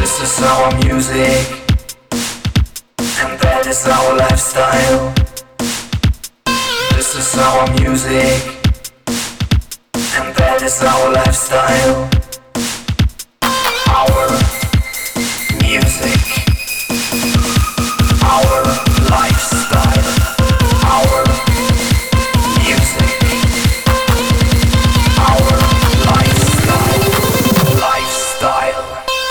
This is our music, and that is our lifestyle. This is our music, and that is our lifestyle. Our music, our lifestyle. Our music, our lifestyle.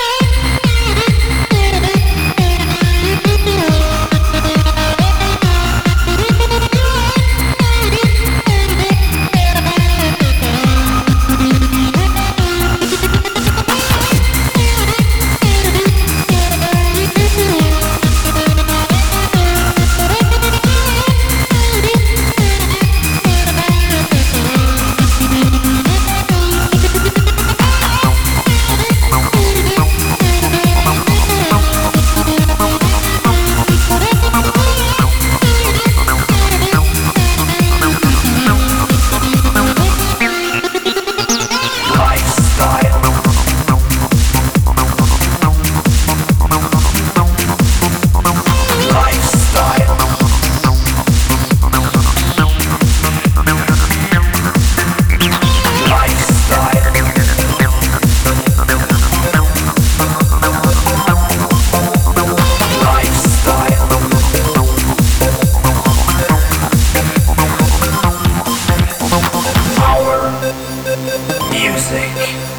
Music,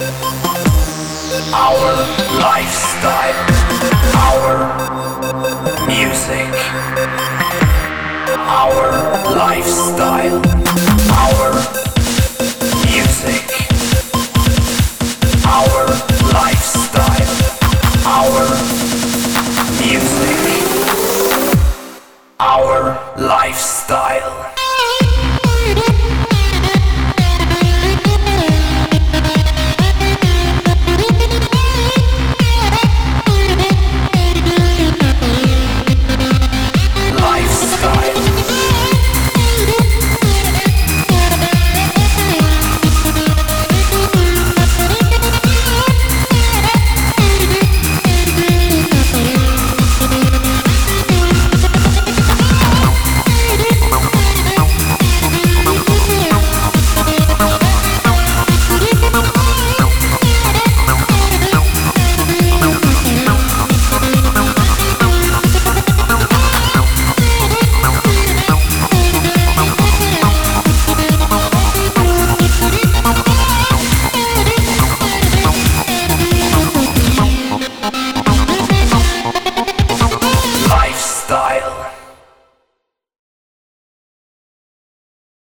our lifestyle, our music, our lifestyle, our